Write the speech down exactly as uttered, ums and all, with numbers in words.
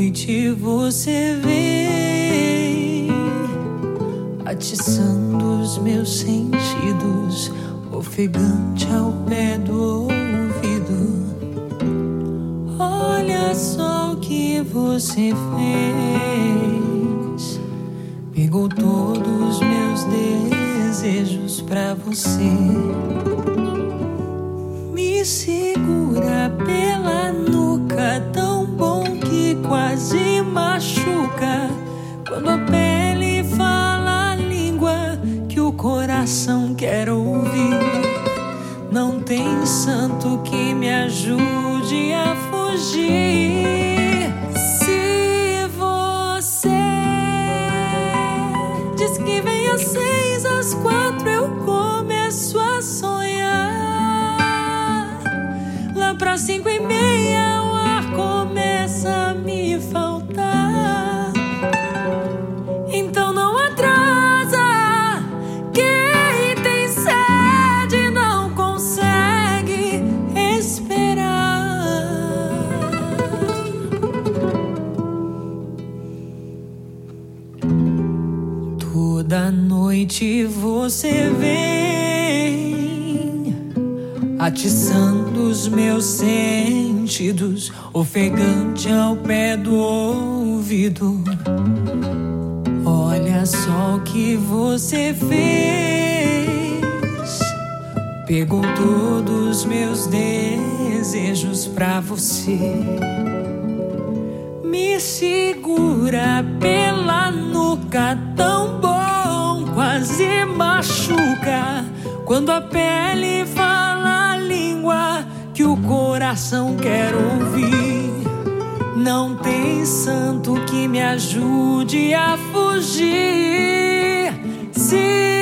noite você vem, atiçando os meus sentidos, ofegante ao pé do ouvido. Olha só o que você fez, pegou todos os meus desejos pra você. Me segura pela nuca, tão bom que quase machuca. Quando a pele fala a língua que o coração quer ouvir. Não tem santo que me ajude a fugir. Se você diz que vem às seis, às quatro eu começo a sonhar. Lá pra cinco e meia o ar começa a me faltar. Então não atrasa, quem tem sede não consegue esperar. Toda noite você vem, atiçando os meus sentidos, ofegante ao pé do ouvido. Olha só o que você fez, pegou todos os meus desejos pra você. Me segura pela nuca, tão bom, quase machuca. Quando a pele fala a língua que o coração quer ouvir. Não tem santo que me ajude a fugir. Se